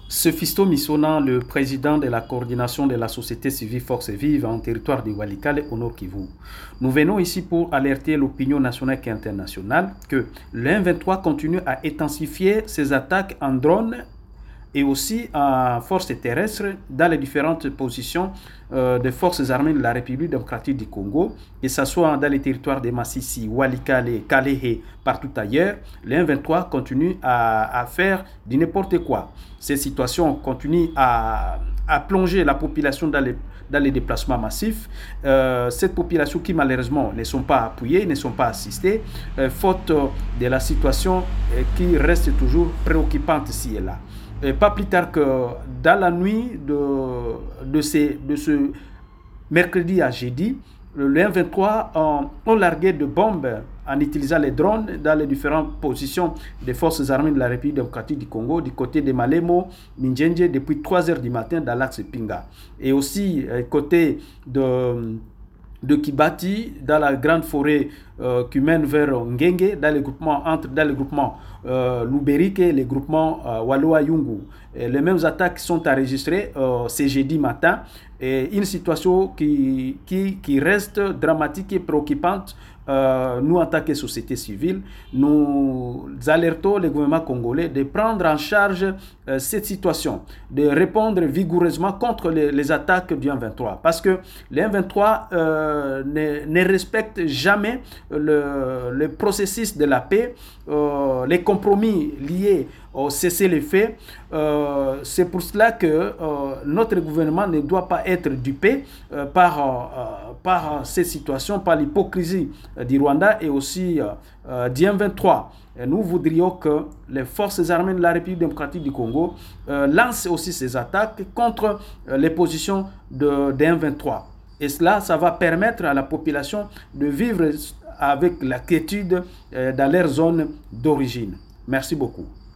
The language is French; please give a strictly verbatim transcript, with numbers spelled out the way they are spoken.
Ce Fisto Missona, le président de la coordination de la société civile Force Vive en territoire de Walikale au Nord Kivu. Nous venons ici pour alerter l'opinion nationale et internationale que le M vingt-trois continue à intensifier ses attaques en drone et aussi en forces terrestres dans les différentes positions euh, des forces armées de la République démocratique du Congo, que ce soit dans les territoires de Massissi, Walikale, Kalehe, partout ailleurs. Le M vingt-trois continue à, à faire du n'importe quoi. Ces situations continuent à, à plonger la population dans les, dans les déplacements massifs. Euh, cette population qui malheureusement ne sont pas appuyées, ne sont pas assistées, euh, faute de la situation euh, qui reste toujours préoccupante ici et là. Et pas plus tard que dans la nuit de, de, ces, de ce mercredi à jeudi, le M vingt-trois ont, ont largué de bombes en utilisant les drones dans les différentes positions des forces armées de la République démocratique du Congo, du côté de Malemo, Minjenje, depuis trois heures du matin dans l'axe Pinga. Et aussi, euh, côté de... de Kibati, dans la grande forêt euh, qui mène vers Ngenge, dans le groupement, entre dans le groupement euh, Luberike et le groupement euh, Waloa Yungu. Et les mêmes attaques sont enregistrées euh, ce jeudi matin. Et une situation qui, qui, qui reste dramatique et préoccupante. Euh, nous, en tant que société civile, nous alertons le gouvernement congolais de prendre en charge euh, cette situation, de répondre vigoureusement contre les, les attaques du M vingt-trois. Parce que le M vingt-trois euh, ne, ne respecte jamais le, le processus de la paix, euh, les compromis liés au cessez-le-feu. Euh, c'est pour cela que euh, notre gouvernement ne doit pas être dupé euh, par, euh, par ces situations, par l'hypocrisie euh, du Rwanda et aussi euh, euh, du M vingt-trois. Et nous voudrions que les forces armées de la République démocratique du Congo euh, lancent aussi ces attaques contre euh, les positions de, de M vingt-trois. Et cela, ça va permettre à la population de vivre avec la quiétude euh, dans leur zone d'origine. Merci beaucoup.